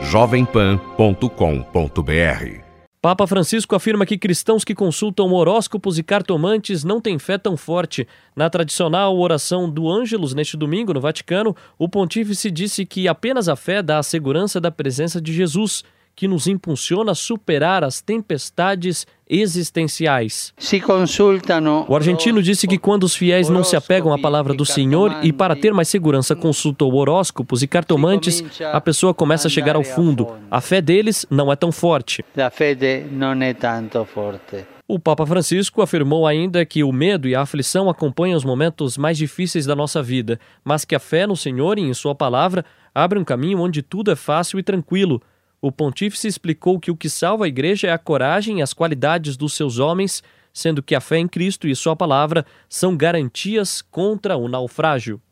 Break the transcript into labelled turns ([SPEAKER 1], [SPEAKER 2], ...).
[SPEAKER 1] jovempan.com.br.
[SPEAKER 2] Papa Francisco afirma que cristãos que consultam horóscopos e cartomantes não têm fé tão forte. Na tradicional oração do Ângelus neste domingo no Vaticano, o pontífice disse que apenas a fé dá a segurança da presença de Jesus, que nos impulsiona a superar as tempestades existenciais. O argentino disse que quando os fiéis não se apegam à palavra do Senhor e para ter mais segurança consultam horóscopos e cartomantes, a pessoa começa a chegar ao fundo. A fé deles não é tão forte. O Papa Francisco afirmou ainda que o medo e a aflição acompanham os momentos mais difíceis da nossa vida, mas que a fé no Senhor e em sua palavra abre um caminho onde tudo é fácil e tranquilo. O pontífice explicou que o que salva a igreja é a coragem e as qualidades dos seus homens, sendo que a fé em Cristo e sua palavra são garantias contra o naufrágio.